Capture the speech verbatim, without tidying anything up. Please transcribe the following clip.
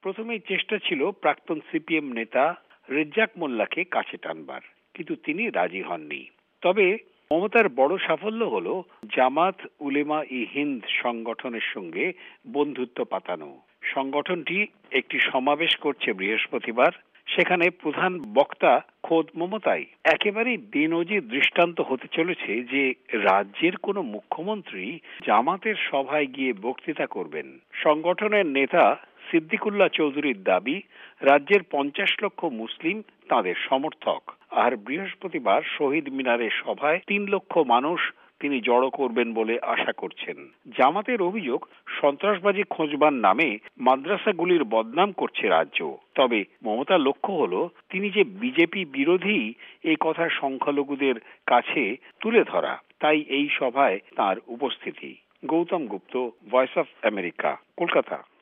প্রথমেই চেষ্টা ছিল প্রাক্তন সিপিএম নেতা রেজ্জাক মোল্লাকে কাছে টানবার, কিন্তু তিনি রাজি হননি। তবে মমতার বড় সাফল্য হলো জামাত উলেমা ই হিন্দ সংগঠনের সঙ্গে বন্ধুত্ব পাতানো। সংগঠনটি একটি সমাবেশ করছে বৃহস্পতিবার। সেখানে প্রধান বক্তা খোদ মমতাই। একেবারেই বেনজির দৃষ্টান্ত হতে চলেছে যে রাজ্যের কোনো মুখ্যমন্ত্রী জামাতের সভায় গিয়ে বক্তৃতা করবেন। সংগঠনের নেতা সিদ্দিকুল্লাহ চৌধুরীর দাবি, রাজ্যের পঞ্চাশ লক্ষ মুসলিম তাদের সমর্থক। আর বৃহস্পতিবার শহীদ মিনারের সভায় তিন লক্ষ মানুষ তিনি জড়ো করবেন বলে আশা করছেন। জামাতের অভিযোগ, সন্ত্রাসবাজি খোঁজবার নামে মাদ্রাসাগুলির বদনাম করছে রাজ্য। তবে মমতার লক্ষ্য হলো তিনি যে বিজেপি বিরোধী এই কথা সংখ্যালঘুদের কাছে তুলে ধরা। তাই এই সভায় তার উপস্থিতি। Gautam Gupta, voice of America, Kolkata.